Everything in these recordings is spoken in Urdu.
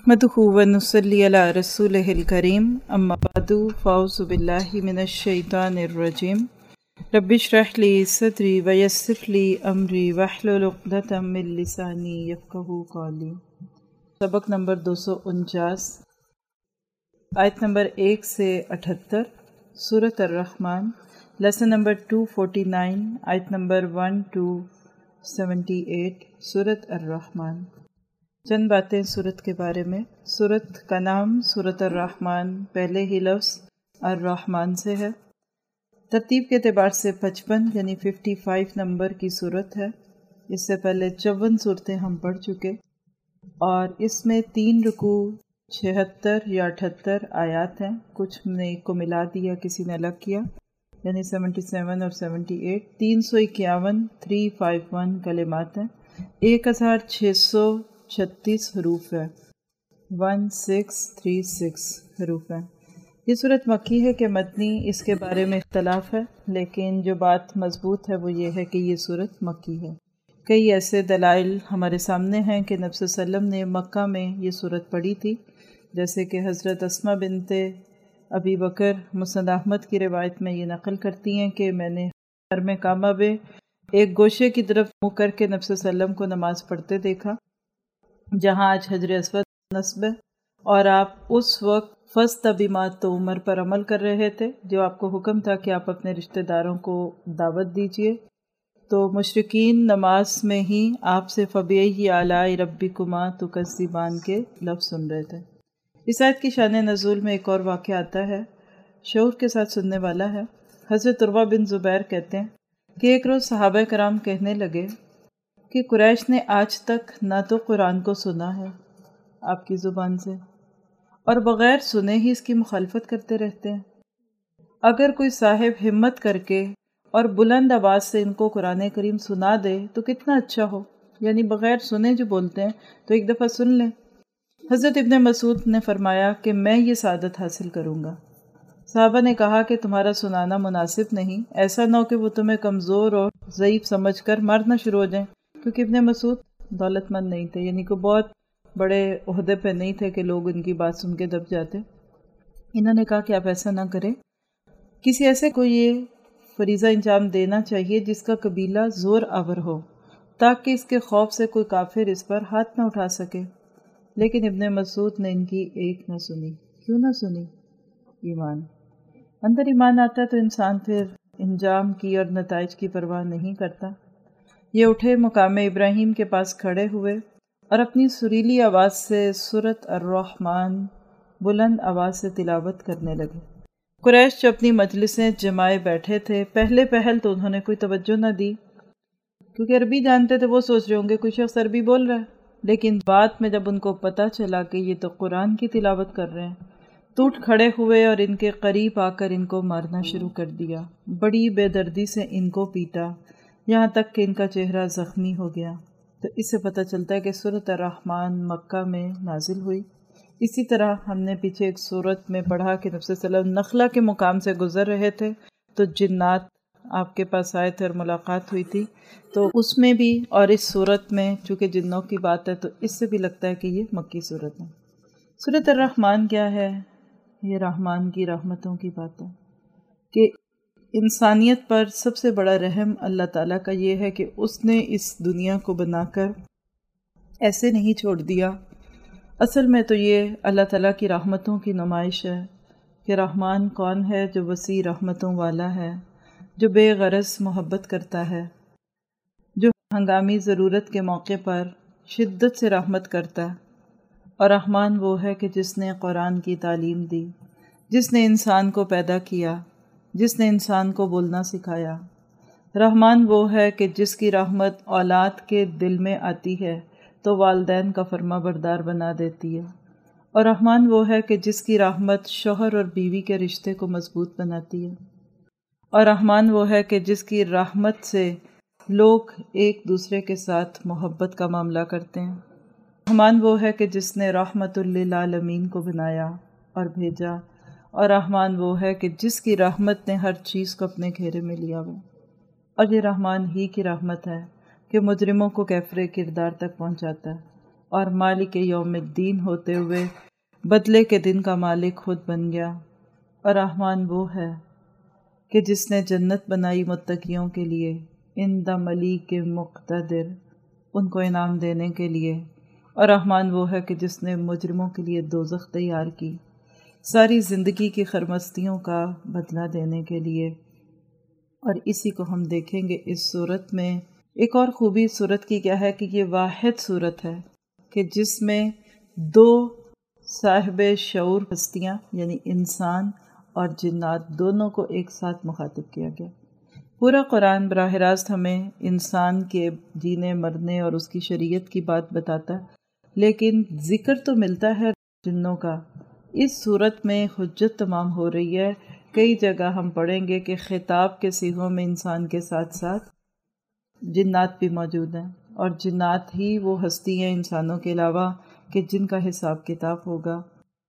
नहमदुहु व नुसल्ली अला रसूलिहिल करीम अम्मा बादु फ़ाऊज़ु बिल्लाहि मिनश शैतानिर रजीम रब्बिश्रह ली सदरी व यस्सिर ली अमरी वहलुल उक़दतम मिन लिसानी यफ़क़हू क़ौली। सबक नंबर 249, आयत नंबर 1 से 78, सूरत अर्रहमान, लेसन नंबर 249, आयत नंबर 1 to 78, सूरत अर्रहमान। चंद बातें सूरत के बारे में। सूरत का नाम सूरत अर्रहमान पहले ही लफ्ज़ अर्रहमान से है। तरतीब के एतबार से 55 यानी 55 नंबर की सूरत है। इससे पहले 54 सूरतें हम पढ़ चुके और इसमें 3 रुकू 76 या 78 आयात हैं। कुछ ने को मिला दिया, किसी ने अलग किया, यानी 77 और 78। 351 351 कलिमात हैं। 1636 हरूफ है। 1636 हरूफ है। ये सूरत मक्की है कि मदनी, इसके बारे में इख्तलाफ है, लेकिन जो बात मजबूत है वो ये है कि ये सूरत मक्की है। कई ऐसे दलाइल हमारे सामने हैं कि नबी सल्लल्लाहु अलैहि वसल्लम ने मक्का में ये सूरत पढ़ी थी, जैसे कि हज़रत अस्मा बिनते अबी बकर मुस्नद अहमद की रिवायत में ये नकल करती हैं कि मैंने हरम काबा में एक गोशे की तरफ मुँह करके नबी सल्लल्लाहु अलैहि वसल्लम को नमाज़ पढ़ते देखा, जहाँ आज हजर अस्वद नस्ब है, और आप उस वक्त फ़स्तबिमा तो उमर पर अमल कर रहे थे, जो आपको हुक्म था कि आप अपने रिश्तेदारों को दावत दीजिए। तो मुशरिकीन नमाज में ही आपसे फ़बिअय्यि आलाइ रब्बिकुमा तुकज़्ज़िबान के लफ्ज़ सुन रहे थे। इस आयत की शान नज़ूल में एक और वाक़या आता है, शऊर के साथ सुनने वाला है। हज़रत उर्वा बिन ज़ुबैर कहते हैं कि एक रोज़ सहाबा कराम कहने लगे कि कुरैश ने आज तक ना तो कुरान को सुना है आपकी ज़ुबान से, और बग़ैर सुने ही इसकी मुखालफत करते रहते हैं। अगर कोई साहिब हिम्मत करके और बुलंद आवाज़ से इनको कुरान करीम सुना दे तो कितना अच्छा हो, यानी बग़ैर सुने जो बोलते हैं तो एक दफ़ा सुन लें। हज़रत इब्न मसूद ने फरमाया कि मैं ये सादत हासिल करूँगा। साहबा ने कहा कि तुम्हारा सुनाना मुनासिब नहीं, ऐसा ना हो कि वो तुम्हें कमज़ोर और ज़ईफ़ समझ कर मारना शुरू हो जाएं, क्योंकि इब्न मसूद दौलतमंद नहीं थे, यानी कि बहुत बड़े ओहदे पे नहीं थे कि लोग उनकी बात सुन के दब जाते। इन्होंने कहा कि आप ऐसा ना करें, किसी ऐसे को ये फरीज़ा इंजाम देना चाहिए जिसका कबीला ज़ोर आवर हो, ताकि इसके खौफ से कोई काफिर इस पर हाथ न उठा सके। लेकिन इब्न मसूद ने इनकी एक न सुनी। क्यों ना सुनी? ईमान। अंदर ईमान आता है तो इंसान फिर इंजाम की और नताइज की परवाह नहीं करता। ये उठे, मुकाम इब्राहीम के पास खड़े हुए और अपनी सुरीली आवाज़ से सूरत अर्रहमान बुलंद आवाज़ से तिलावत करने लगे। कुरैश जो अपनी मजलिसें जमाए बैठे थे, पहले पहल तो उन्होंने कोई तवज्जो न दी, क्योंकि अरबी जानते थे। वो सोच रहे होंगे कोई शख्स अरबी बोल रहा है, लेकिन बाद में जब उनको पता चला कि ये तो कुरान की तिलावत कर रहे हैं, तो उठ खड़े हुए और इनके करीब आकर इनको मारना शुरू कर दिया। बड़ी बेदर्दी से इनको पीटा, यहाँ तक कि इनका चेहरा ज़ख्मी हो गया। तो इससे पता चलता है कि सूरत अर्रहमान मक्का में नाजिल हुई। इसी तरह हमने पीछे एक सूरत में पढ़ा कि नबी सल्लल्लाहु अलैहि वसल्लम नखला के मुकाम से गुज़र रहे थे, तो जिन्नात आपके पास आए थे और मुलाकात हुई थी। तो उसमें भी और इस सूरत में चूँकि जिन्नों की बात है, तो इससे भी लगता है कि ये मक्की सूरत है। सूरत अर्रहमान क्या है? ये रहमान की रहमतों की बात है कि इंसानियत पर सबसे बड़ा रहम अल्लाह ताला का ये है कि उसने इस दुनिया को बनाकर ऐसे नहीं छोड़ दिया। असल में तो ये अल्लाह ताला की रहमतों की नुमाइश है कि रहमान कौन है? जो वसी रहमतों वाला है, जो बेगरज मोहब्बत करता है, जो हंगामी ज़रूरत के मौके पर शिद्दत से रहमत करता है। और रहमान वो है कि जिसने कुरान की तालीम दी, जिसने इंसान को पैदा किया, जिसने इंसान को बोलना सिखाया। रहमान वो है कि जिसकी रहमत औलाद के दिल में आती है तो वालिदैन का फर्मा बरदार बना देती है। और रहमान वो है कि जिसकी रहमत शौहर और बीवी के रिश्ते को मजबूत बनाती है। और रहमान वो है कि जिसकी रहमत से लोग एक दूसरे के साथ मोहब्बत का मामला करते हैं। रहमान वो है कि जिसने रहमतुल लिल आलमीन को बनाया और भेजा। और रहमान वो है कि जिसकी रहमत ने हर चीज़ को अपने घेरे में लिया हुआ। और ये रहमान ही की रहमत है कि मुजरिमों को कैफरे किरदार तक पहुंचाता है। اور مالک یوم الدین ہوتے ہوئے بدلے کے دن کا مالک خود بن گیا۔ اور رحمان وہ ہے کہ جس نے جنت بنائی متقیوں کے لیے، عند ملیک مقتدر، ان کو انعام دینے کے لیے۔ اور رحمان وہ ہے کہ جس نے مجرموں کے لیے دوزخ تیار کی، ساری زندگی کی خرمستیوں کا بدلہ دینے کے لیے۔ اور اسی کو ہم دیکھیں گے اس صورت میں۔ ایک اور خوبی اس صورت کی کیا ہے کہ یہ واحد صورت ہے کہ جس میں دو صاحب شعور ہستیاں یعنی انسان اور جنات دونوں کو ایک ساتھ مخاطب کیا گیا۔ پورا قرآن براہ راست ہمیں انسان کے جینے مرنے اور اس کی شریعت کی بات بتاتا ہے، لیکن ذکر تو ملتا ہے جنوں کا۔ اس صورت میں حجت تمام ہو رہی ہے۔ کئی جگہ ہم پڑھیں گے کہ خطاب کے صیغوں میں انسان کے ساتھ ساتھ جنات بھی موجود ہیں، اور جنات ہی وہ ہستی ہیں انسانوں کے علاوہ کہ جن کا حساب کتاب ہوگا۔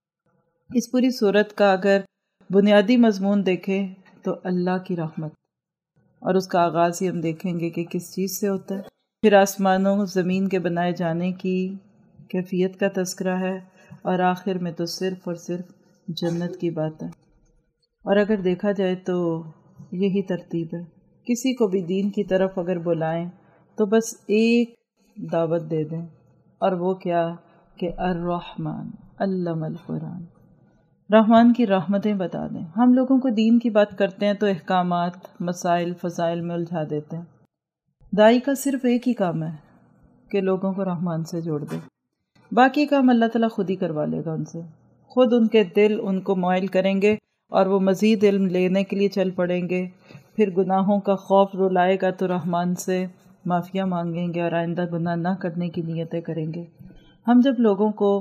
اس پوری صورت کا اگر بنیادی مضمون دیکھیں تو اللہ کی رحمت، اور اس کا آغاز ہی ہم دیکھیں گے کہ کس چیز سے ہوتا ہے۔ پھر آسمانوں زمین کے بنائے جانے کی کیفیت کا تذکرہ ہے، اور آخر میں تو صرف اور صرف جنت کی بات ہے۔ اور اگر دیکھا جائے تو یہی ترتیب ہے۔ کسی کو بھی دین کی طرف اگر بلائیں تو بس ایک دعوت دے دیں، اور وہ کیا کہ الرحمن علم القرآن، رحمان کی رحمتیں بتا دیں۔ ہم لوگوں کو دین کی بات کرتے ہیں تو احکامات، مسائل، فضائل میں الجھا دیتے ہیں۔ داعی کا صرف ایک ہی کام ہے کہ لوگوں کو رحمان سے جوڑ دے، باقی کام اللہ تعالیٰ خود ہی کروا لے گا ان سے۔ خود ان کے دل ان کو مائل کریں گے اور وہ مزید علم لینے کے لیے چل پڑیں گے۔ پھر گناہوں کا خوف رلائے گا تو رحمان سے معافیہ مانگیں گے اور آئندہ گناہ نہ کرنے کی نیتیں کریں گے۔ ہم جب لوگوں کو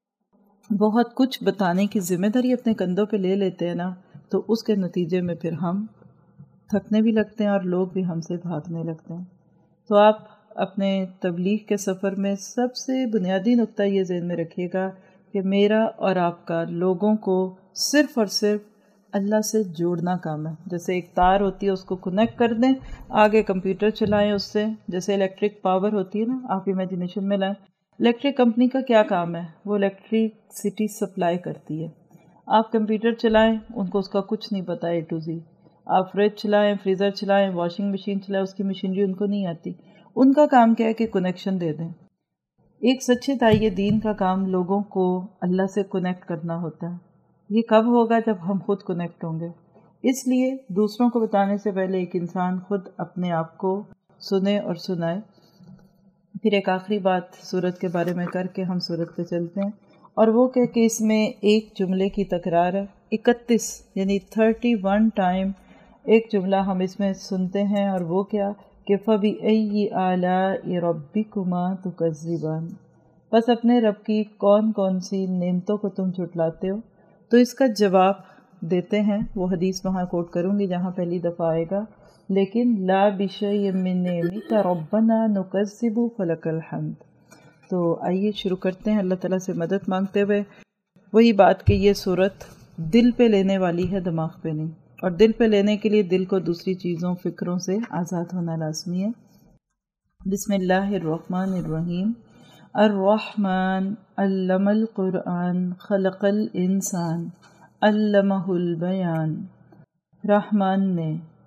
بہت کچھ بتانے کی ذمہ داری اپنے کندھوں پہ لے لیتے ہیں نا، تو اس کے نتیجے میں پھر ہم تھکنے بھی لگتے ہیں اور لوگ بھی ہم سے بھاگنے لگتے ہیں۔ تو آپ اپنے تبلیغ کے سفر میں سب سے بنیادی نقطہ یہ ذہن میں رکھیے گا کہ میرا اور آپ کا لوگوں کو صرف اور صرف اللہ سے جوڑنا کام ہے۔ جیسے ایک تار ہوتی ہے اس کو کنیکٹ کر دیں، آگے کمپیوٹر چلائیں اس سے، جیسے الیکٹرک پاور ہوتی ہے نا، آپ امیجنیشن میں لائیں۔ الیکٹرک کمپنی کا کیا کام ہے؟ وہ الیکٹریسٹی سپلائی کرتی ہے۔ آپ کمپیوٹر چلائیں، ان کو اس کا کچھ نہیں پتہ A to Z۔ آپ فریج چلائیں، فریزر چلائیں، واشنگ مشین چلائیں، اس کی مشینری ان کو نہیں آتی۔ ان کا کام کیا ہے کہ کنیکشن دے دیں۔ ایک سچے داعی دین کا کام لوگوں کو اللہ سے کنیکٹ کرنا ہوتا ہے۔ یہ کب ہوگا؟ جب ہم خود کنیکٹ ہوں گے۔ اس لیے دوسروں کو بتانے سے پہلے ایک انسان خود اپنے آپ کو سنے اور سنائے۔ پھر ایک آخری بات سورت کے بارے میں کر کے ہم سورت پہ چلتے ہیں، اور وہ کہ اس میں ایک جملے کی تکرار ہے۔ 31 یعنی 31 ٹائم ایک جملہ ہم اس میں سنتے ہیں، اور وہ کیا کہ فَبِأَيِّ آلَاءِ رَبِّكُمَا تُكَذِّبَانِ، بس اپنے رب کی کون کون سی نعمتوں کو تم جھٹلاتے ہو۔ تو اس کا جواب دیتے ہیں، وہ حدیث وہاں کوٹ کروں گی جہاں پہلی دفعہ آئے گا، لیکن لا بِشَيْءٍ مِّن نِّعْمِكَ رَبَّنَا نُكَذِّبُ فَلَكَ الْحَمْدُ۔ تو آئیے شروع کرتے ہیں اللہ تعالیٰ سے مدد مانگتے ہوئے۔ وہی بات کہ یہ صورت دل پہ لینے والی ہے، دماغ پہ نہیں، اور دل پہ لینے کے لیے دل کو دوسری چیزوں، فکروں سے آزاد ہونا لازمی ہے۔ بسم اللہ الرحمن الرحیم۔ الرحمن علم القرآن خلق الانسان علمہ البیان، رحمان نے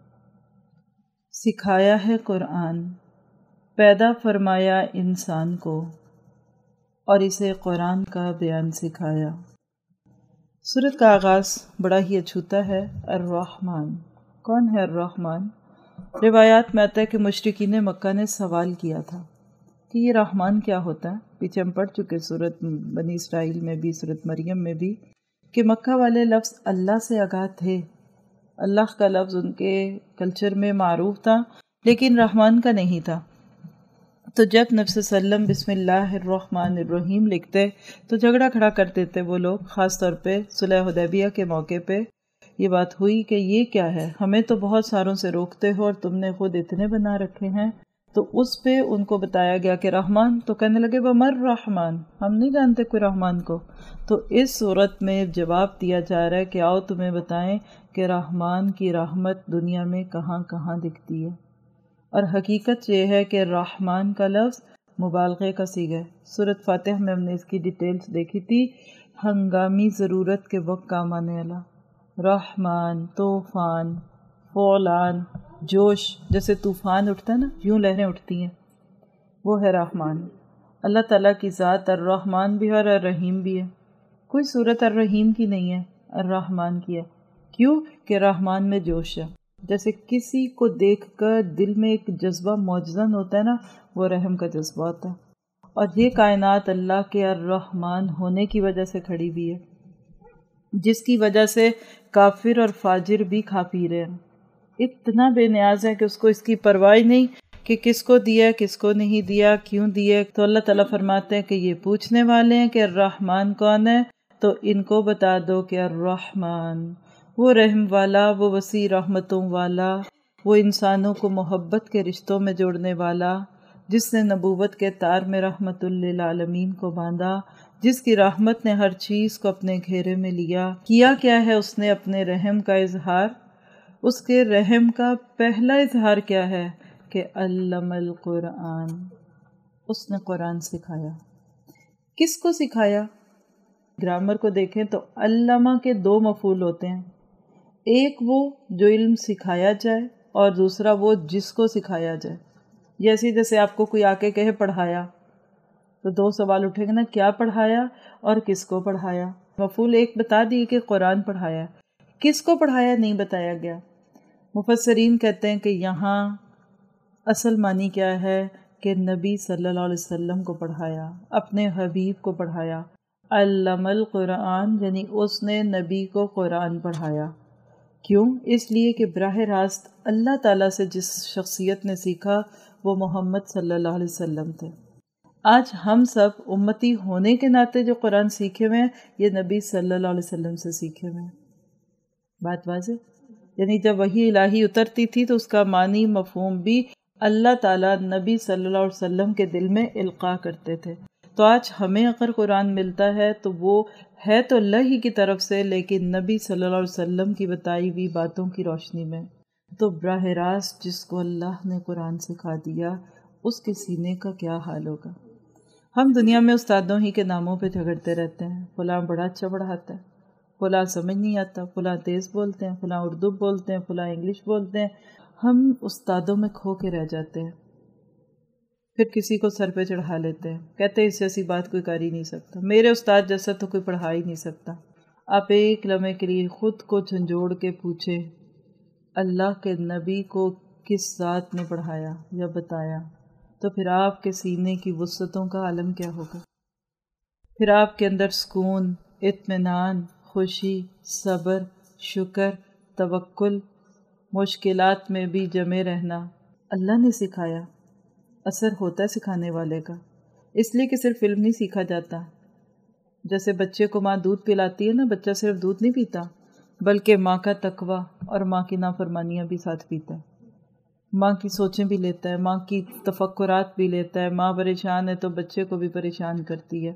سکھایا ہے قرآن، پیدا فرمایا انسان کو، اور اسے قرآن کا بیان سکھایا۔ سورت کا آغاز بڑا ہی اچھوتا ہے، الرحمن۔ کون ہے الرحمن؟ روایات میں آتا ہے کہ مشرکین مکہ نے سوال کیا تھا کہ یہ رحمان کیا ہوتا ہے۔ پیچھے ہم پڑھ چکے سورت بنی اسرائیل میں بھی، سورت مریم میں بھی، کہ مکہ والے لفظ اللہ سے آگاہ تھے، اللہ کا لفظ ان کے کلچر میں معروف تھا، لیکن رحمان کا نہیں تھا۔ تو جب نبی صلی اللہ علیہ وسلم بسم اللہ الرحمن الرحیم لکھتے تو جھگڑا کھڑا کر دیتے وہ لوگ، خاص طور پہ صلح حدیبیہ کے موقع پہ یہ بات ہوئی کہ یہ کیا ہے، ہمیں تو بہت ساروں سے روکتے ہو اور تم نے خود اتنے بنا رکھے ہیں۔ تو اس پہ ان کو بتایا گیا کہ رحمان، تو کہنے لگے وَمَر رحمان، ہم نہیں جانتے کوئی رحمان کو۔ تو اس صورت میں جواب دیا جا رہا ہے کہ آؤ تمہیں بتائیں کہ رحمان کی رحمت دنیا میں کہاں کہاں دکھتی ہے۔ اور حقیقت یہ ہے کہ رحمان کا لفظ مبالغے کا صیغہ ہے۔ سورۃ فاتحہ میں ہم نے اس کی ڈیٹیلز دیکھی تھی۔ ہنگامی ضرورت کے وقت کام آنے والا، رحمان، طوفان، فولان، جوش، جیسے طوفان اٹھتا ہے نا، یوں لہریں اٹھتی ہیں، وہ ہے رحمان۔ اللہ تعالیٰ کی ذات الرحمن بھی ہے اور الرحیم بھی ہے۔ کوئی صورت الرحیم کی نہیں ہے، الرحمن کی ہے۔ کیوں کہ رحمان میں جوش ہے۔ جیسے کسی کو دیکھ کر دل میں ایک جذبہ موجزن ہوتا ہے نا، وہ رحم کا جذبہ ہوتا ہے۔ اور یہ کائنات اللہ کے الرحمن ہونے کی وجہ سے کھڑی بھی ہے، جس کی وجہ سے کافر اور فاجر بھی کھا پی رہے ہیں۔ اتنا بے نیاز ہے کہ اس کو اس کی پرواہ نہیں کہ کس کو دیا، کس کو نہیں دیا، کیوں دیا۔ تو اللہ تعالیٰ فرماتے ہیں کہ یہ پوچھنے والے ہیں کہ الرحمن کون ہے، تو ان کو بتا دو کہ الرحمن وہ رحم والا، وہ وسیع رحمتوں والا، وہ انسانوں کو محبت کے رشتوں میں جوڑنے والا، جس نے نبوت کے تار میں رحمت للعالمین کو باندھا، جس کی رحمت نے ہر چیز کو اپنے گھیرے میں لیا۔ کیا کیا ہے اس نے اپنے رحم کا اظہار؟ اس کے رحم کا پہلا اظہار کیا ہے کہ علم القرآن، اس نے قرآن سکھایا۔ کس کو سکھایا؟ گرامر کو دیکھیں تو علمہ کے دو مفعول ہوتے ہیں، ایک وہ جو علم سکھایا جائے اور دوسرا وہ جس کو سکھایا جائے۔ جیسے آپ کو کوئی آ کے کہے پڑھایا، تو دو سوال اٹھیں گے نا، کیا پڑھایا اور کس کو پڑھایا۔ مفعول ایک بتا دیے کہ قرآن پڑھایا، کس کو پڑھایا نہیں بتایا گیا۔ مفسرین کہتے ہیں کہ یہاں اصل معنی کیا ہے کہ نبی صلی اللہ علیہ وسلم کو پڑھایا، اپنے حبیب کو پڑھایا۔ علم القرآن یعنی اس نے نبی کو قرآن پڑھایا۔ کیوں؟ اس لیے کہ براہ راست اللہ تعالیٰ سے جس شخصیت نے سیکھا وہ محمد صلی اللہ علیہ وسلم تھے۔ آج ہم سب امتی ہونے کے ناطے جو قرآن سیکھے ہوئے ہیں، یہ نبی صلی اللہ علیہ وسلم سے سیکھے ہوئے ہیں۔ بات واضح؟ یعنی جب وحی الہی اترتی تھی تو اس کا معنی مفہوم بھی اللہ تعالیٰ نبی صلی اللہ علیہ وسلم کے دل میں القاء کرتے تھے۔ تو آج ہمیں اگر قرآن ملتا ہے تو وہ ہے تو اللہ ہی کی طرف سے، لیکن نبی صلی اللہ علیہ وسلم کی بتائی ہوئی باتوں کی روشنی میں۔ تو براہ راست جس کو اللہ نے قرآن سکھا دیا، اس کے سینے کا کیا حال ہوگا۔ ہم دنیا میں استادوں ہی کے ناموں پہ جھگڑتے رہتے ہیں، فلاں بڑا اچھا پڑھاتا ہے، فلاں سمجھ نہیں آتا، فلاں تیز بولتے ہیں، فلاں اردو بولتے ہیں، فلاں انگلش بولتے ہیں۔ ہم استادوں میں کھو کے رہ جاتے ہیں، پھر کسی کو سر پہ چڑھا لیتے ہیں، کہتے ہیں اس جیسی بات کوئی کر ہی نہیں سکتا، میرے استاد جیسا تو کوئی پڑھا ہی نہیں سکتا۔ آپ ایک لمحے کے لیے خود کو جھنجھوڑ کے پوچھیں، اللہ کے نبی کو کس ذات نے پڑھایا یا بتایا؟ تو پھر آپ کے سینے کی وسعتوں کا عالم کیا ہوگا؟ پھر آپ کے اندر سکون، اطمینان، خوشی، صبر، شکر، توکل، مشکلات میں بھی جمے رہنا اللہ نے سکھایا۔ اثر ہوتا ہے سکھانے والے کا، اس لیے کہ صرف علم نہیں سیکھا جاتا۔ جیسے بچے کو ماں دودھ پلاتی ہے نا، بچہ صرف دودھ نہیں پیتا بلکہ ماں کا تقویٰ اور ماں کی نافرمانیاں بھی ساتھ پیتا ہے، ماں کی سوچیں بھی لیتا ہے، ماں کی تفکرات بھی لیتا ہے۔ ماں پریشان ہے تو بچے کو بھی پریشان کرتی ہے۔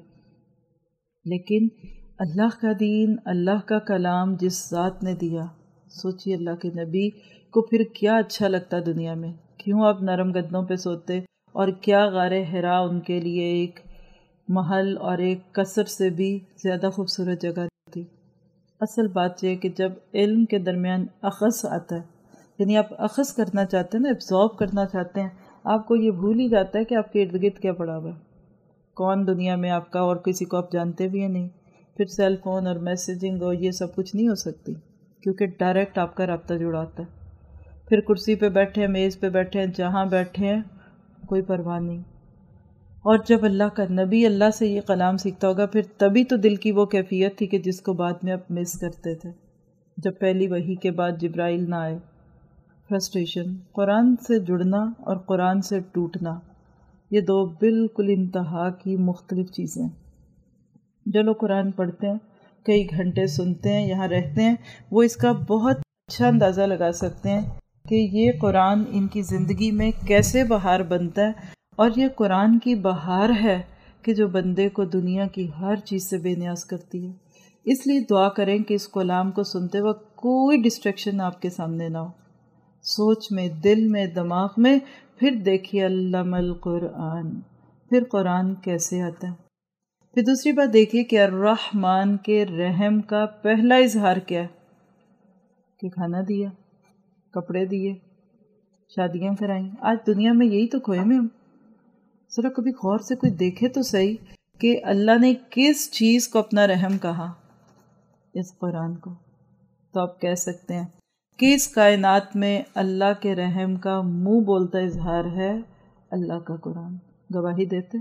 لیکن اللہ کا دین، اللہ کا کلام جس ذات نے دیا، سوچیے اللہ کے نبی کو پھر کیا اچھا لگتا دنیا میں، کیوں آپ نرم گدوں پہ سوتے، اور کیا غار حرا ان کے لیے ایک محل اور ایک قصر سے بھی زیادہ خوبصورت جگہ تھی۔ اصل بات یہ ہے کہ جب علم کے درمیان اخذ آتا ہے، یعنی آپ اخذ کرنا چاہتے ہیں نا، ابزارب کرنا چاہتے ہیں، آپ کو یہ بھول ہی جاتا ہے کہ آپ کے ارد گرد کیا پڑا ہوا ہے، کون دنیا میں آپ کا، اور کسی کو آپ جانتے بھی ہیں نہیں۔ پھر سیل فون اور میسیجنگ اور یہ سب کچھ نہیں ہو سکتی، کیونکہ ڈائریکٹ آپ کا رابطہ جڑا ہوتا ہے۔ پھر کرسی پہ بیٹھے ہیں، میز پہ بیٹھے ہیں، جہاں بیٹھے ہیں کوئی پرواہ نہیں۔ اور جب اللہ کا نبی اللہ سے یہ کلام سیکھتا ہوگا، پھر تبھی تو دل کی وہ کیفیت تھی کہ جس کو بعد میں آپ مس کرتے تھے، جب پہلی وحی کے بعد جبرائیل نہ آئے۔ فرسٹریشن، قرآن سے جڑنا اور قرآن سے ٹوٹنا، یہ دو بالکل انتہا کی مختلف چیزیں۔ جو لوگ قرآن پڑھتے ہیں، کئی گھنٹے سنتے ہیں، یہاں رہتے ہیں، وہ اس کا بہت اچھا اندازہ لگا سکتے ہیں کہ یہ قرآن ان کی زندگی میں کیسے بہار بنتا ہے، اور یہ قرآن کی بہار ہے کہ جو بندے کو دنیا کی ہر چیز سے بے نیاز کرتی ہے۔ اس لیے دعا کریں کہ اس کلام کو سنتے وقت کوئی ڈسٹریکشن آپ کے سامنے نہ ہو، سوچ میں، دل میں، دماغ میں۔ پھر دیکھیے علم القرآن، پھر قرآن کیسے آتا ہے؟ پھر دوسری بات دیکھیے کہ الرحمن کے رحم کا پہلا اظہار کیا ہے؟ کہ کھانا دیا، کپڑے دیے، شادیاں کرائیں۔ آج دنیا میں یہی تو کھوئے میں ہم۔ ذرا کبھی غور سے کوئی دیکھے تو صحیح کہ اللہ نے کس چیز کو اپنا رحم کہا؟ اس قرآن کو۔ تو آپ کہہ سکتے ہیں کہ اس کائنات میں اللہ کے رحم کا منہ بولتا اظہار ہے اللہ کا قرآن۔ گواہی دیتے؟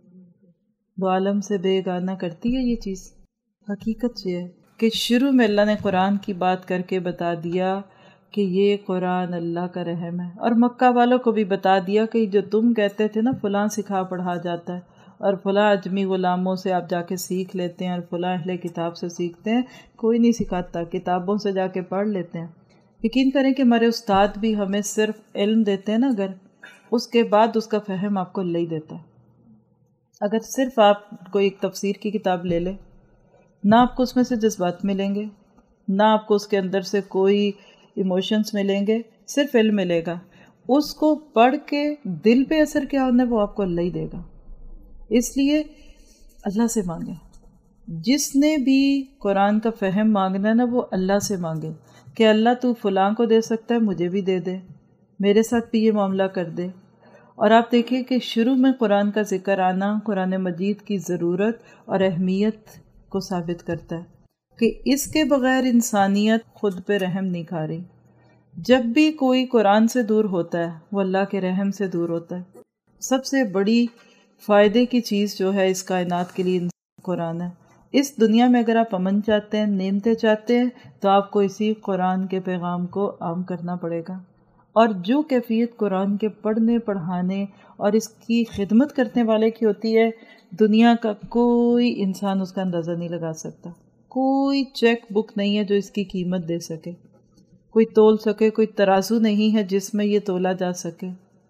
دو عالم سے بے گانہ کرتی ہے یہ چیز۔ حقیقت یہ ہے کہ شروع میں اللہ نے قرآن کی بات کر کے بتا دیا کہ یہ قرآن اللہ کا رحم ہے، اور مکہ والوں کو بھی بتا دیا کہ جو تم کہتے تھے نا فلاں سکھا پڑھا جاتا ہے اور فلاں اجمی غلاموں سے آپ جا کے سیکھ لیتے ہیں اور فلاں اہل کتاب سے سیکھتے ہیں، کوئی نہیں سکھاتا، کتابوں سے جا کے پڑھ لیتے ہیں۔ یقین کریں کہ ہمارے استاد بھی ہمیں صرف علم دیتے ہیں نا، اگر اس کے بعد اس کا فہم آپ کو اللہ ہی دیتا ہے۔ اگر صرف آپ کوئی ایک تفسیر کی کتاب لے لیں، نہ آپ کو اس میں سے جذبات ملیں گے، نہ آپ کو اس کے اندر سے کوئی ایموشنز ملیں گے، صرف علم ملے گا۔ اس کو پڑھ کے دل پہ اثر کیا ہونا ہے وہ آپ کو اللہ ہی دے گا۔ اس لیے اللہ سے مانگیں۔ جس نے بھی قرآن کا فہم مانگنا ہے نا وہ اللہ سے مانگے کہ اللہ تو فلاں کو دے سکتا ہے، مجھے بھی دے دے، میرے ساتھ بھی یہ معاملہ کر دے۔ اور آپ دیکھیں کہ شروع میں قرآن کا ذکر آنا قرآن مجید کی ضرورت اور اہمیت کو ثابت کرتا ہے کہ اس کے بغیر انسانیت خود پہ رحم نہیں کھا رہی۔ جب بھی کوئی قرآن سے دور ہوتا ہے وہ اللہ کے رحم سے دور ہوتا ہے۔ سب سے بڑی فائدے کی چیز جو ہے اس کائنات کے لیے قرآن ہے۔ اس دنیا میں اگر آپ امن چاہتے ہیں، نعمتیں چاہتے ہیں، تو آپ کو اسی قرآن کے پیغام کو عام کرنا پڑے گا۔ اور جو کیفیت قرآن کے پڑھنے، پڑھانے اور اس کی خدمت کرنے والے کی ہوتی ہے، دنیا کا کوئی انسان اس کا اندازہ نہیں لگا سکتا۔ کوئی چیک بک نہیں ہے جو اس کی قیمت دے سکے، کوئی تول سکے، کوئی ترازو نہیں ہے جس میں یہ تولا جا سکے۔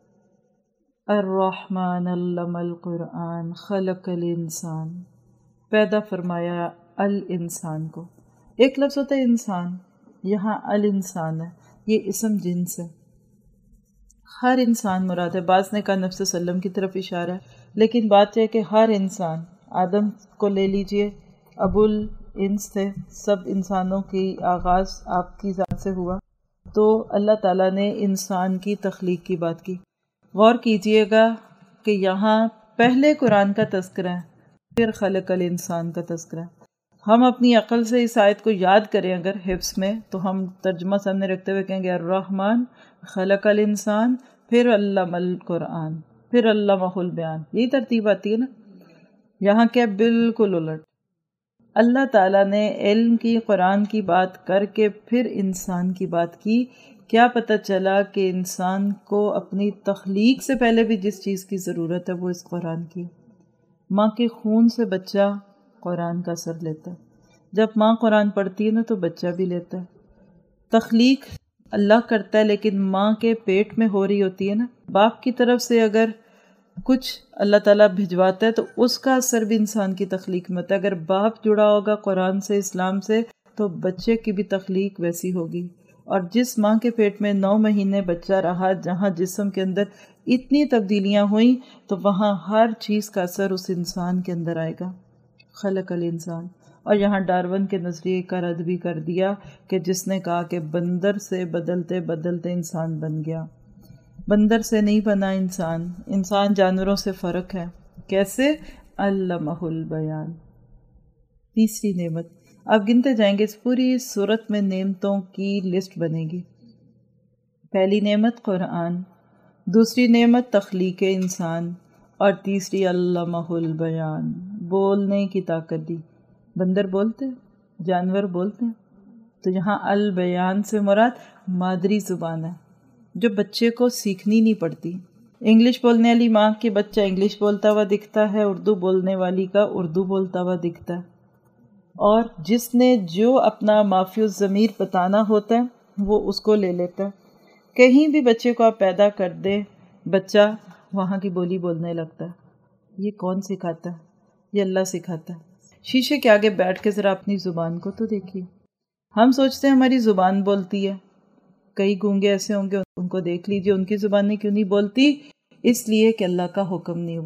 الرحمن علم القرآن خلق الانسان، پیدا فرمایا الانسان کو۔ ایک لفظ ہوتا ہے انسان، یہاں الانسان ہے، یہ اسم جنس ہے۔ ہر انسان مراد ہے۔ بعض نے کہا نفس وسلم کی طرف اشارہ ہے، لیکن بات یہ ہے کہ ہر انسان، آدم کو لے لیجئے، ابو الانس تھے، سب انسانوں کی آغاز آپ کی ذات سے ہوا، تو اللہ تعالیٰ نے انسان کی تخلیق کی بات کی۔ غور کیجئے گا کہ یہاں پہلے قرآن کا تذکرہ ہے، پھر خلق الانسان کا تذکرہ ہے۔ ہم اپنی عقل سے اس آیت کو یاد کریں اگر حفظ میں، تو ہم ترجمہ سامنے رکھتے ہوئے کہیں گے الرحمن خلق الانسان، پھر علم القرآن، پھر علمہ البیان۔ یہی ترتیب آتی ہے نا۔ یہاں کیا بالکل الٹ، اللہ تعالیٰ نے علم کی، قرآن کی بات کر کے پھر انسان کی بات کی۔ کیا پتہ چلا کہ انسان کو اپنی تخلیق سے پہلے بھی جس چیز کی ضرورت ہے وہ اس قرآن کی۔ ماں کے خون سے بچہ قرآن کا اثر لیتا ہے، جب ماں قرآن پڑھتی ہے نا تو بچہ بھی لیتا ہے۔ تخلیق اللہ کرتا ہے لیکن ماں کے پیٹ میں ہو رہی ہوتی ہے نا۔ باپ کی طرف سے اگر کچھ اللہ تعالیٰ بھجواتا ہے تو اس کا اثر بھی انسان کی تخلیق میں ہوتا ہے۔ اگر باپ جڑا ہوگا قرآن سے، اسلام سے، تو بچے کی بھی تخلیق ویسی ہوگی۔ اور جس ماں کے پیٹ میں 9 مہینے بچہ رہا، جہاں جسم کے اندر اتنی تبدیلیاں ہوئیں، تو وہاں ہر چیز کا اثر اس انسان کے اندر آئے گا۔ خلق الانسان۔ اور یہاں ڈارون کے نظریے کا رد بھی کر دیا کہ جس نے کہا کہ بندر سے بدلتے بدلتے انسان بن گیا۔ بندر سے نہیں بنا انسان، انسان جانوروں سے فرق ہے۔ کیسے؟ علمہ البیان۔ تیسری نعمت، آپ گنتے جائیں گے، اس پوری صورت میں نعمتوں کی لسٹ بنے گی۔ پہلی نعمت قرآن، دوسری نعمت تخلیق انسان، اور تیسری علمہ البیان، بولنے کی طاقت دی۔ بندر بولتے، جانور بولتے، تو یہاں البیان سے مراد مادری زبان ہے جو بچے کو سیکھنی نہیں پڑتی۔ انگلش بولنے والی ماں کے بچہ انگلش بولتا ہوا دکھتا ہے، اردو بولنے والی کا اردو بولتا ہوا دکھتا ہے۔ اور جس نے جو اپنا مافی الضمیر بتانا ہوتا ہے وہ اس کو لے لیتا ہے۔ کہیں بھی بچے کو آپ پیدا کر دیں، بچہ وہاں کی بولی بولنے لگتا ہے۔ یہ کون سکھاتا ہے؟ یہ اللہ سکھاتا ہے۔ شیشے کے آگے بیٹھ کے ذرا اپنی زبان کو تو دیکھیے۔ ہم سوچتے ہیں ہماری زبان بولتی ہے، کئی گونگے ایسے ہوں گے، ان کو دیکھ لیجئے ان کی زبانیں کیوں نہیں بولتی؟ اس لیے کہ اللہ کا حکم نہیں ہوا۔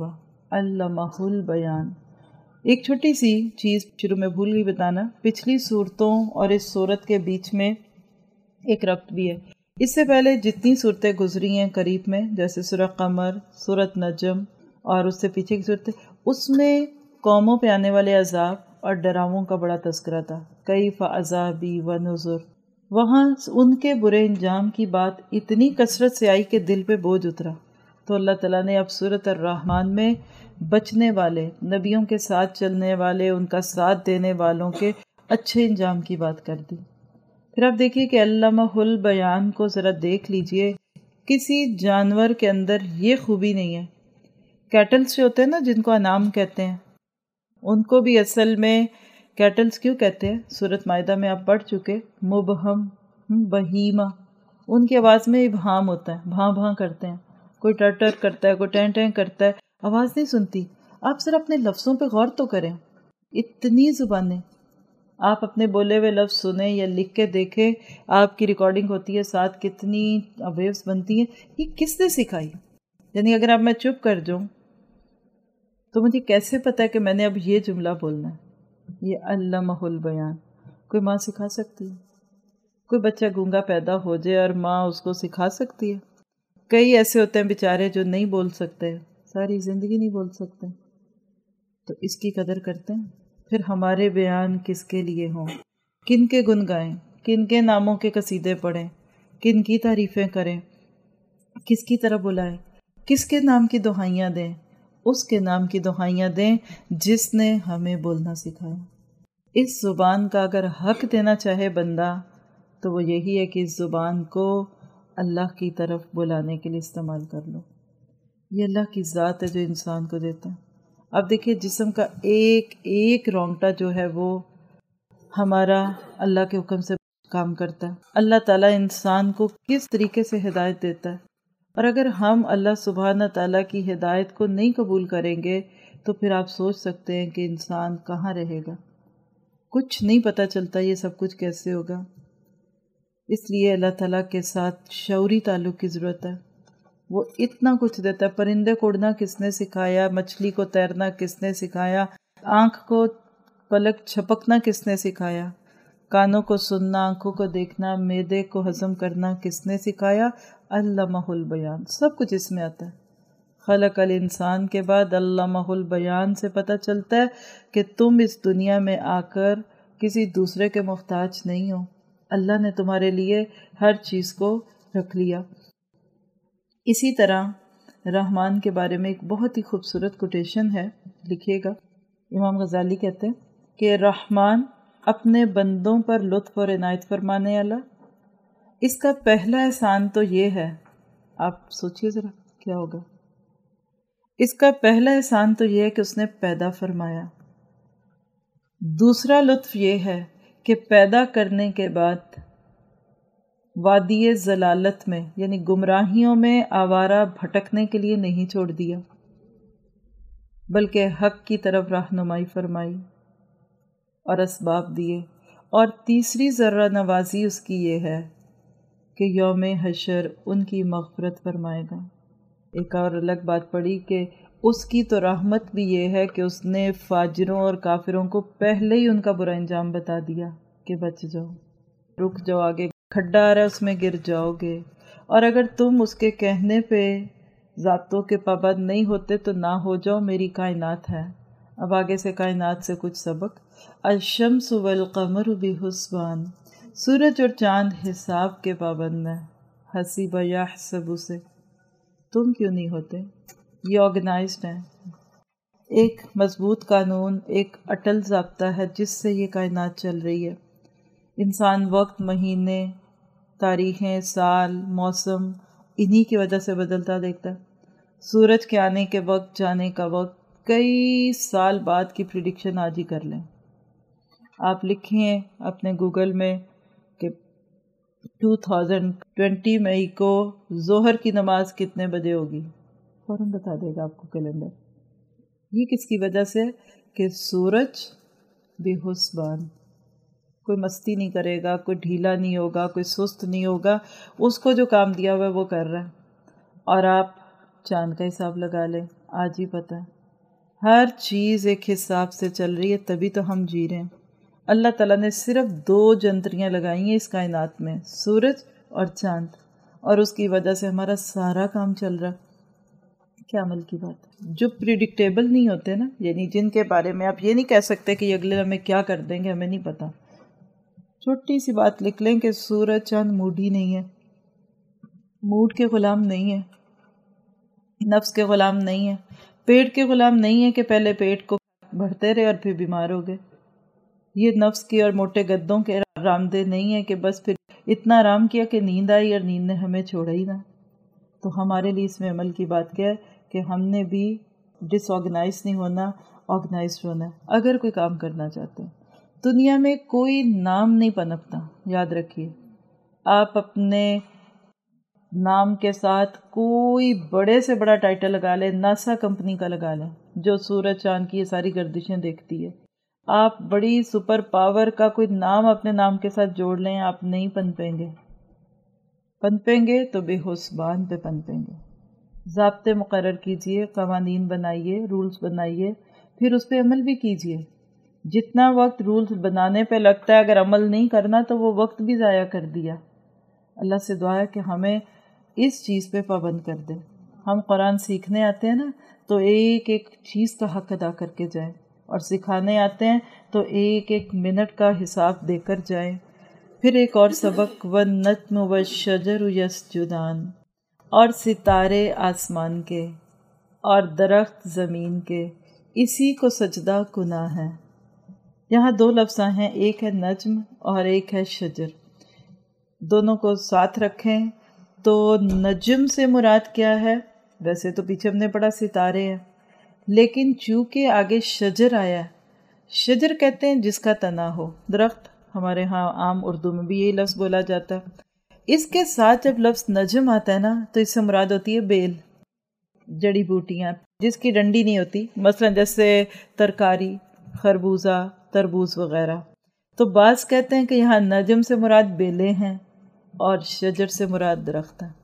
علمہ البیان۔ ایک چھوٹی سی چیز شروع میں بھول گئی بتانا، پچھلی صورتوں اور اس صورت کے بیچ میں ایک ربط بھی ہے۔ اس سے پہلے جتنی صورتیں گزری ہیں قریب میں، جیسے سورہ قمر، سورۃ نجم اور اس سے پیچھے کی صورتیں، اس میں قوموں پہ آنے والے عذاب اور ڈراووں کا بڑا تذکرہ تھا، کیف عذابی و نذر۔ وہاں ان کے برے انجام کی بات اتنی کثرت سے آئی کہ دل پہ بوجھ اترا، تو اللہ تعالیٰ نے اب سورۃ الرحمن میں بچنے والے، نبیوں کے ساتھ چلنے والے، ان کا ساتھ دینے والوں کے اچھے انجام کی بات کر دی۔ پھر آپ دیکھیے کہ علمہ البیان کو ذرا دیکھ لیجئے، کسی جانور کے اندر یہ خوبی نہیں ہے۔ کیٹلز جو ہوتے ہیں نا، جن کو انعام کہتے ہیں، ان کو بھی اصل میں کیٹلز کیوں کہتے ہیں؟ سورۃ مائدہ میں آپ پڑھ چکے، مبہم، بہیمہ، ان کی آواز میں ابہام ہوتا ہے، بھاں بھاں کرتے ہیں، کوئی ٹر ٹر کرتا ہے، کوئی ٹین ٹین کرتا ہے، آواز نہیں سنتی۔ آپ ذرا اپنے لفظوں پہ غور تو کریں، اتنی زبانیں، آپ اپنے بولے ہوئے لفظ سنیں یا لکھ کے دیکھیں، آپ کی ریکارڈنگ ہوتی ہے ساتھ، کتنی ویوز بنتی ہیں، یہ کس نے سکھائی؟ یعنی اگر اب میں چپ کر جاؤں تو مجھے کیسے پتہ ہے کہ میں نے اب یہ جملہ بولنا ہے؟ یہ علمہ البیان کوئی ماں سکھا سکتی ہے؟ کوئی بچہ گونگا پیدا ہو جائے اور ماں اس کو سکھا سکتی ہے؟ کئی ایسے ہوتے ہیں بیچارے جو نہیں بول سکتے، ساری زندگی نہیں بول سکتے، تو اس کی قدر کرتے ہیں۔ پھر ہمارے بیان کس کے لیے ہوں، کن کے گن گائیں، کن کے ناموں کے قصیدے پڑھیں، کن کی تعریفیں کریں، کس کی طرح بلائیں، کس کے نام کی دہائیاں دیں؟ اس کے نام کی دہائیاں دیں جس نے ہمیں بولنا سکھایا۔ اس زبان کا اگر حق دینا چاہے بندہ تو وہ یہی ہے کہ اس زبان کو اللہ کی طرف بلانے کے لیے استعمال کر لو۔ یہ اللہ کی ذات ہے جو انسان کو دیتا ہے۔ اب دیکھیے جسم کا ایک ایک رونگٹا جو ہے وہ ہمارا اللہ کے حکم سے کام کرتا ہے۔ اللہ تعالیٰ انسان کو کس طریقے سے ہدایت دیتا ہے، اور اگر ہم اللہ سبحانہ تعالیٰ کی ہدایت کو نہیں قبول کریں گے تو پھر آپ سوچ سکتے ہیں کہ انسان کہاں رہے گا۔ کچھ نہیں پتہ چلتا یہ سب کچھ کیسے ہوگا۔ اس لیے اللہ تعالیٰ کے ساتھ شعوری تعلق کی ضرورت ہے۔ وہ اتنا کچھ دیتا ہے، پرندے کو اڑنا کس نے سکھایا، مچھلی کو تیرنا کس نے سکھایا، آنکھ کو پلک چھپکنا کس نے سکھایا، کانوں کو سننا، آنکھوں کو دیکھنا، معدے کو ہضم کرنا کس نے سکھایا؟ علمہ البیان۔ سب کچھ اس میں آتا ہے۔ خلق الانسان کے بعد علمہ البیان سے پتہ چلتا ہے کہ تم اس دنیا میں آ کر کسی دوسرے کے محتاج نہیں ہو، اللہ نے تمہارے لیے ہر چیز کو رکھ لیا۔ اسی طرح رحمان کے بارے میں ایک بہت ہی خوبصورت کوٹیشن ہے، لکھیے گا۔ امام غزالی کہتے ہیں کہ رحمان اپنے بندوں پر لطف اور عنایت فرمانے والا۔ اس کا پہلا احسان تو یہ ہے، آپ سوچئے ذرا کیا ہوگا۔ اس کا پہلا احسان تو یہ ہے کہ اس نے پیدا فرمایا۔ دوسرا لطف یہ ہے کہ پیدا کرنے کے بعد وادی ضلالت میں یعنی گمراہیوں میں آوارہ بھٹکنے کے لیے نہیں چھوڑ دیا، بلکہ حق کی طرف رہنمائی فرمائی اور اسباب دیے۔ اور تیسری ذرہ نوازی اس کی یہ ہے کہ یوم حشر ان کی مغفرت فرمائے گا۔ ایک اور الگ بات پڑھی کہ اس کی تو رحمت بھی یہ ہے کہ اس نے فاجروں اور کافروں کو پہلے ہی ان کا برا انجام بتا دیا کہ بچ جاؤ، رک جاؤ، آگے کھڈا آ رہا ہے اس میں گر جاؤ گے، اور اگر تم اس کے کہنے پہ ذاتوں کے پابند نہیں ہوتے تو نہ ہو جاؤ، میری کائنات ہے۔ اب آگے سے کائنات سے کچھ سبق۔ الشمس والقمر بحسبان، سورج اور چاند حساب کے پابند ہیں۔ حسیب یحسب سے تم کیوں نہیں ہوتے؟ یہ آرگنائزڈ ہیں، ایک مضبوط قانون، ایک اٹل ضابطہ ہے جس سے یہ کائنات چل رہی ہے۔ انسان وقت، مہینے، تاریخیں، سال، موسم انہی کی وجہ سے بدلتا دیکھتا ہے۔ سورج کے آنے کے وقت، جانے کا وقت کئی سال بعد کی پریڈکشن آج ہی کر لیں۔ آپ لکھیں اپنے گوگل میں کہ 2020 مئی کو ظہر کی نماز کتنے بجے ہوگی، فوراً بتا دے گا آپ کو کیلنڈر۔ یہ کس کی وجہ سے؟ کہ سورج بے حسبان، کوئی مستی نہیں کرے گا، کوئی ڈھیلا نہیں ہوگا، کوئی سست نہیں ہوگا، اس کو جو کام دیا ہوا ہے وہ کر رہا ہے۔ اور آپ چاند کا حساب لگا لیں، آج ہی پتہ ہے ہر چیز ایک حساب سے چل رہی ہے، تبھی تو ہم جی رہے ہیں۔ اللہ تعالیٰ نے صرف 2 جنتریاں لگائی ہیں اس کائنات میں، سورج اور چاند، اور اس کی وجہ سے ہمارا سارا کام چل رہا ہے۔ کیا عمل کی بات ہے، جو پریڈکٹیبل نہیں ہوتے نا، یعنی جن کے بارے میں آپ یہ نہیں کہہ سکتے کہ اگلے ہمیں کیا کر دیں گے، ہمیں نہیں پتہ۔ چھوٹی سی بات لکھ لیں کہ سورج چاند موڈ ہی نہیں ہے، موڈ کے غلام نہیں ہے، نفس کے غلام نہیں ہے، پیٹ کے غلام نہیں ہے کہ پہلے پیٹ کو بڑھتے رہے اور پھر بیمار ہو گئے۔ یہ نفس کی اور موٹے گدوں کے آرام دہ نہیں ہے کہ بس پھر اتنا آرام کیا کہ نیند آئی اور نیند نے ہمیں چھوڑا ہی نہ۔ تو ہمارے لیے اس میں عمل کی بات کیا ہے کہ ہم نے بھی ڈس آرگنائز نہیں ہونا، آرگنائزڈ ہونا ہے اگر کوئی کام کرنا چاہتے ہیں۔ دنیا میں کوئی نام نہیں پنپتا، یاد رکھیے۔ آپ اپنے نام کے ساتھ کوئی بڑے سے بڑا ٹائٹل لگا لیں، ناسا کمپنی کا لگا لیں جو سورج چاند کی یہ ساری گردشیں دیکھتی ہے، آپ بڑی سپر پاور کا کوئی نام اپنے نام کے ساتھ جوڑ لیں، آپ نہیں پنپیں گے۔ پنپیں گے تو بے حسبان پہ پنپیں گے۔ ضابطے مقرر کیجئے، قوانین بنائیے، رولز بنائیے، پھر اس پہ عمل بھی کیجئے۔ جتنا وقت رولز بنانے پہ لگتا ہے، اگر عمل نہیں کرنا تو وہ وقت بھی ضائع کر دیا۔ اللہ سے دعا ہے کہ ہمیں اس چیز پہ پابند کر دے۔ ہم قرآن سیکھنے آتے ہیں نا تو ایک ایک چیز کا حق ادا کر کے جائیں، اور سکھانے آتے ہیں تو ایک ایک منٹ کا حساب دے کر جائیں۔ پھر ایک اور سبق، وَالنَّجْمُ وَالشَّجَرُ يَسْجُدَانِ، اور ستارے آسمان کے اور درخت زمین کے اسی کو سجدہ گناہ ہے۔ یہاں 2 لفظ ہیں، ایک ہے نجم اور ایک ہے شجر، دونوں کو ساتھ رکھیں تو نجم سے مراد کیا ہے؟ ویسے تو پیچھے ہم نے پڑھا ستارے ہیں، لیکن چونکہ آگے شجر آیا، شجر کہتے ہیں جس کا تنا ہو، درخت، ہمارے ہاں عام اردو میں بھی یہی لفظ بولا جاتا ہے۔ اس کے ساتھ جب لفظ نجم آتا ہے نا تو اس سے مراد ہوتی ہے بیل، جڑی بوٹیاں جس کی ڈنڈی نہیں ہوتی، مثلا جیسے ترکاری، خربوزہ، تربوز وغیرہ۔ تو بعض کہتے ہیں کہ یہاں نجم سے مراد بیلیں ہیں اور شجر سے مراد درخت ہے۔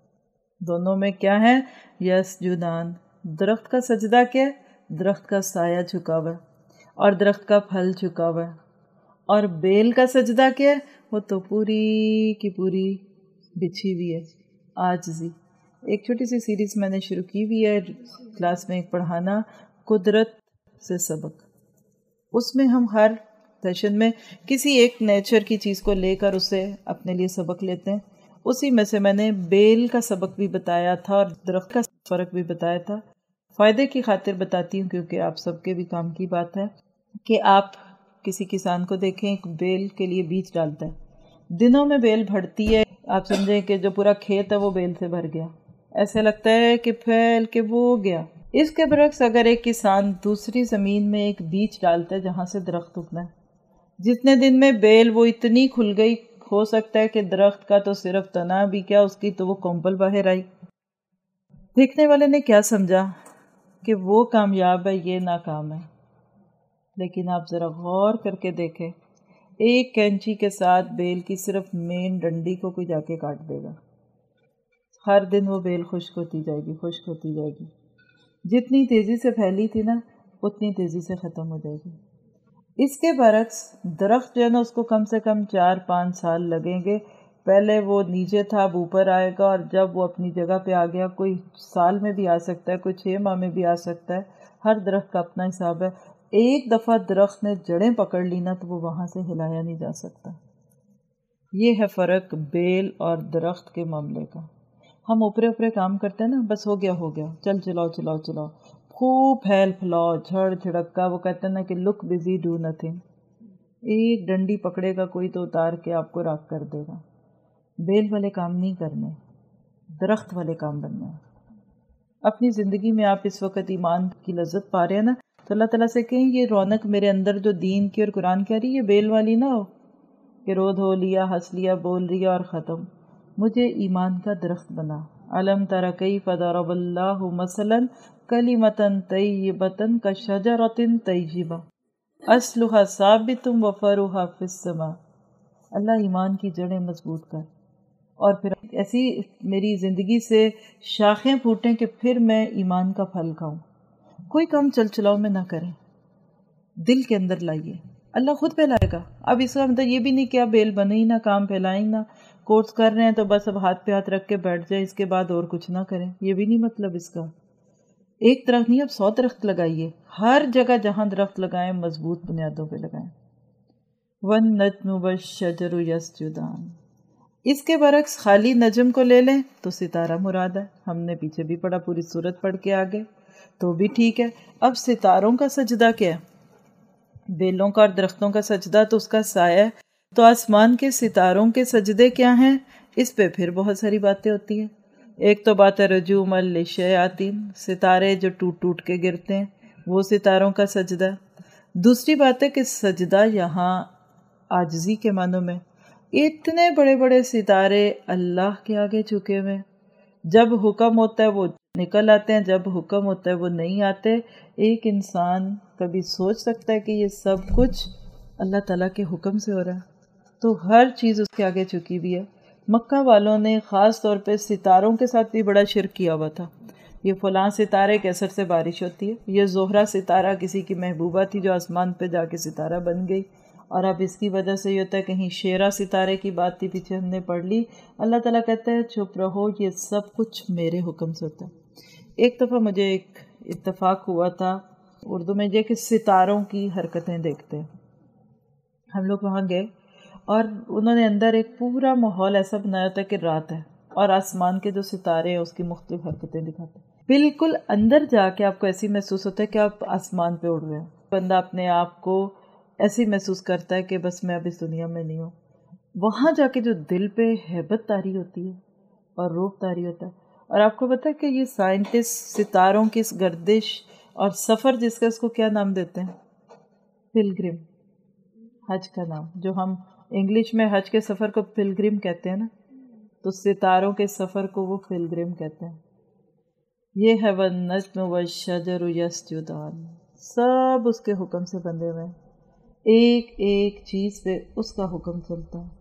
دونوں میں کیا ہے؟ یسجدان، درخت کا سجدہ کیا ہے؟ درخت کا سایہ جھکا ہوا ہے اور درخت کا پھل جھکا ہوا ہے، اور بیل کا سجدہ کیا ہے؟ وہ تو پوری کی پوری بچھی ہوئی ہے، عاجزی۔ ایک چھوٹی سی سیریز میں نے شروع کی ہوئی ہے کلاس میں ایک پڑھانا، قدرت سے سبق۔ اس میں ہم ہر سیشن میں کسی ایک نیچر کی چیز کو لے کر اسے اپنے لیے سبق لیتے ہیں۔ اسی میں سے میں نے بیل کا سبق بھی بتایا تھا اور درخت کا فرق بھی بتایا تھا۔ فائدے کی خاطر بتاتی ہوں کیونکہ آپ سب کے بھی کام کی بات ہے کہ آپ کسی کسان کو دیکھیں، ایک بیل کے لیے بیج ڈالتا ہے، دنوں میں بیل بڑھتی ہے، آپ سمجھیں کہ جو پورا کھیت ہے وہ بیل سے بھر گیا، ایسے لگتا ہے کہ پھیل کے وہ گیا۔ اس کے برعکس اگر ایک کسان دوسری زمین میں ایک بیج ڈالتا ہے جہاں سے درخت اگنا ہے، جتنے دن میں بیل وہ اتنی کھل گئی، ہو سکتا ہے کہ درخت کا تو صرف تنا بھی کیا، اس کی تو وہ کمپل باہر آئی۔ دیکھنے والے نے کیا سمجھا کہ وہ کامیاب ہے، یہ ناکام ہے، لیکن آپ ذرا غور کر کے دیکھیں، ایک کینچی کے ساتھ بیل کی صرف مین ڈنڈی کو کوئی جا کے کاٹ دے گا، ہر دن وہ بیل خشک ہوتی جائے گی، خشک ہوتی جائے گی، جتنی تیزی سے پھیلی تھی نا اتنی تیزی سے ختم ہو جائے گی۔ اس کے برعکس درخت جو ہے نا اس کو کم سے کم 4-5 سال لگیں گے، پہلے وہ نیچے تھا اب اوپر آئے گا، اور جب وہ اپنی جگہ پہ آ گیا، کوئی سال میں بھی آ سکتا ہے، کوئی 6 ماہ میں بھی آ سکتا ہے، ہر درخت کا اپنا حساب ہے۔ ایک دفعہ درخت نے جڑیں پکڑ لی نا تو وہ وہاں سے ہلایا نہیں جا سکتا۔ یہ ہے فرق بیل اور درخت کے معاملے کا۔ ہم اوپرے اوپرے کام کرتے ہیں نا، بس ہو گیا ہو گیا، چل چلاؤ چلاؤ چلاؤ، خوب پھیل پھلاؤ، جھڑ جھڑکا، وہ کہتے ہیں نا کہ لک بزی ڈو نتھنگ۔ ایک ڈنڈی پکڑے گا کوئی تو اتار کے آپ کو راکھ کر دے گا۔ بیل والے کام نہیں کرنے، درخت والے کام بننے ہیں۔ اپنی زندگی میں آپ اس وقت ایمان کی لذت پا رہے ہیں نا، تو اللہ تعالیٰ سے کہیں یہ رونق میرے اندر جو دین کی اور قرآن کی آ رہی ہے، یہ بیل والی نہ ہو کہ رو دھو لیا، ہنس لیا، بول لیا اور ختم۔ مجھے ایمان کا درخت بنا۔ علم تر کیف ضرب اللہ مثلا کلمۃ طیبۃ کشجرۃ طیبہ اصلها ثابت وفرعها فی السماء۔ اللہ ایمان کی جڑیں مضبوط کر، اور پھر ایسی میری زندگی سے شاخیں پھوٹیں کہ پھر میں ایمان کا پھل کھاؤں۔ کوئی کام چل چلاؤ میں نہ کریں، دل کے اندر لائیے، اللہ خود پھیلائے گا۔ اب اس کا مطلب یہ بھی نہیں کہ آپ بیل بنے ہی نہ، کام پھیلائیں نہ، کورس کر رہے ہیں تو بس اب ہاتھ پہ ہاتھ رکھ کے بیٹھ جائیں، اس کے بعد اور کچھ نہ کریں، یہ بھی نہیں مطلب اس کا۔ ایک درخت نہیں، اب 100 درخت لگائیے، ہر جگہ جہاں درخت لگائیں مضبوط بنیادوں پہ لگائیں۔ وَالنَّجْمُ وَالشَّجَرُ يَسْجُدَانِ، اس کے برعکس خالی نجم کو لے لیں تو ستارہ مراد ہے، ہم نے پیچھے بھی پڑھا، پوری سورت پڑھ کے آگے تو بھی ٹھیک ہے۔ اب ستاروں کا سجدہ کیا ہے؟ بیلوں کا اور درختوں کا سجدہ تو اس کا سایہ ہے، تو آسمان کے ستاروں کے سجدے کیا ہیں؟ اس پہ پھر بہت ساری باتیں ہوتی ہیں۔ ایک تو بات ہے رجوم للشیاطین، ستارے جو ٹوٹ ٹوٹ کے گرتے ہیں، وہ ستاروں کا سجدہ۔ دوسری بات ہے کہ سجدہ یہاں عاجزی کے معنوں میں، اتنے بڑے بڑے ستارے اللہ کے آگے جھکے ہوئے، جب حکم ہوتا ہے وہ نکل آتے ہیں، جب حکم ہوتا ہے وہ نہیں آتے۔ ایک انسان کبھی سوچ سکتا ہے کہ یہ سب کچھ اللہ تعالیٰ کے حکم سے ہو رہا ہے؟ تو ہر چیز اس کے آگے جھکی ہوئی ہے۔ مکہ والوں نے خاص طور پہ ستاروں کے ساتھ بھی بڑا شرک کیا ہوا تھا، یہ فلاں ستارے کے اثر سے بارش ہوتی ہے، یہ زہرہ ستارہ کسی کی محبوبہ تھی جو آسمان پہ جا کے ستارہ بن گئی، اور اب اس کی وجہ سے یہ ہوتا ہے، کہیں شیرہ ستارے کی بات تھی پیچھے ہم نے پڑھ لی۔ اللہ تعالیٰ کہتا ہے چپ رہو، یہ سب کچھ میرے حکم سے ہوتا ہے۔ ایک دفعہ مجھے ایک اتفاق ہوا تھا اردو میں، یہ کہ ستاروں کی حرکتیں دیکھتے ہیں، ہم لوگ وہاں گئے اور انہوں نے اندر ایک پورا ماحول ایسا بنایا ہوتا ہے کہ رات ہے اور آسمان کے جو ستارے ہیں اس کی مختلف حرکتیں دکھاتے ہیں۔ بالکل اندر جا کے آپ کو ایسی محسوس ہوتا ہے کہ آپ آسمان پہ اڑ رہے ہیں، بندہ اپنے آپ کو ایسی محسوس کرتا ہے کہ بس میں اب اس دنیا میں نہیں ہوں۔ وہاں جا کے جو دل پہ ہیبت طاری ہوتی ہے اور روب طاری ہوتا ہے۔ اور آپ کو پتہ ہے کہ یہ سائنٹسٹ ستاروں کی اس گردش اور سفر، جس کا اس کو کیا نام دیتے ہیں؟ پلگرم، حج کا نام، جو ہم انگلش میں حج کے سفر کو پلگرم کہتے ہیں نا، تو ستاروں کے سفر کو وہ پلگرم کہتے ہیں۔ یہ ہے وَالنَّجْمُ وَالشَّجَرُ يَسْجُدَانِ، سب اس کے حکم سے بندے ہوئے ہیں، ایک ایک چیز پہ اس کا حکم چلتا ہے۔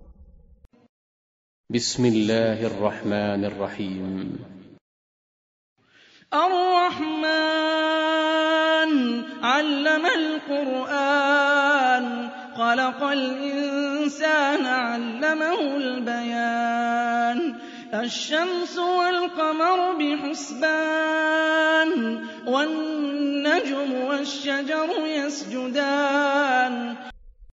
بسم اللہ الرحمن الرحیم۔ الرحمن علم القرآن خلق الإنسان علمه البيان الشمس والقمر بحسبان والنجم والشجر يسجدان